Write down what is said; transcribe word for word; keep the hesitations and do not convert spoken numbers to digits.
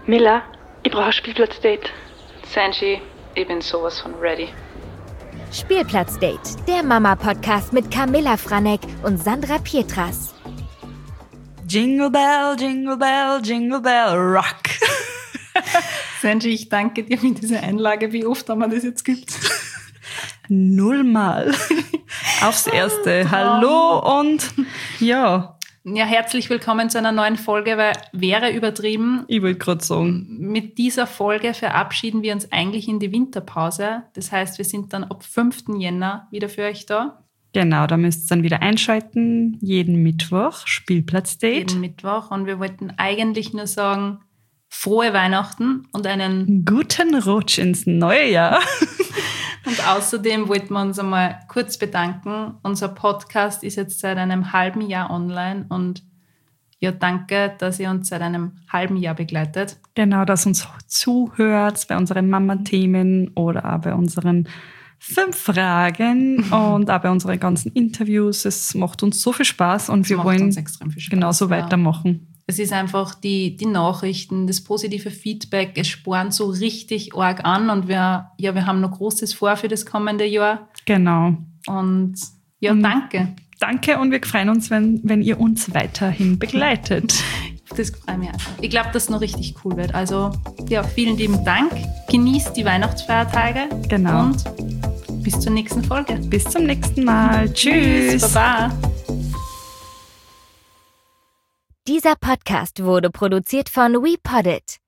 Mila, ich brauche ein Spielplatzdate. Sanji, ich bin sowas von ready. Spielplatzdate, der Mama-Podcast mit Camilla Franek und Sandra Pietras. Jingle Bell, Jingle Bell, Jingle Bell, Rock. Sanji, ich danke dir für diese Einlage. Wie oft haben wir das jetzt gibt? Nullmal. Aufs Erste. Hallo und ja. Ja, herzlich willkommen zu einer neuen Folge, weil wäre übertrieben. Ich wollte gerade sagen. Mit dieser Folge verabschieden wir uns eigentlich in die Winterpause. Das heißt, wir sind dann ab fünften Jänner wieder für euch da. Genau, da müsst ihr dann wieder einschalten. Jeden Mittwoch, Spielplatzdate. Jeden Mittwoch. Und wir wollten eigentlich nur sagen, frohe Weihnachten und einen guten Rutsch ins neue Jahr. Und außerdem wollten wir uns einmal kurz bedanken. Unser Podcast ist jetzt seit einem halben Jahr online und ja, danke, dass ihr uns seit einem halben Jahr begleitet. Genau, dass uns zuhört bei unseren Mama-Themen oder auch bei unseren fünf Fragen und auch bei unseren ganzen Interviews. Es macht uns so viel Spaß und das wir wollen Spaß, genauso ja. weitermachen. Es ist einfach die, die Nachrichten, das positive Feedback, es spornt so richtig arg an und wir, ja, wir haben noch Großes vor für das kommende Jahr. Genau. Und ja, und danke. Danke und wir freuen uns, wenn, wenn ihr uns weiterhin begleitet. Das freut mich einfach. Ich glaube, dass es noch richtig cool wird. Also ja, vielen lieben Dank. Genießt die Weihnachtsfeiertage. Genau. Und bis zur nächsten Folge. Bis zum nächsten Mal. Tschüss. Baba. Dieser Podcast wurde produziert von WePoddit.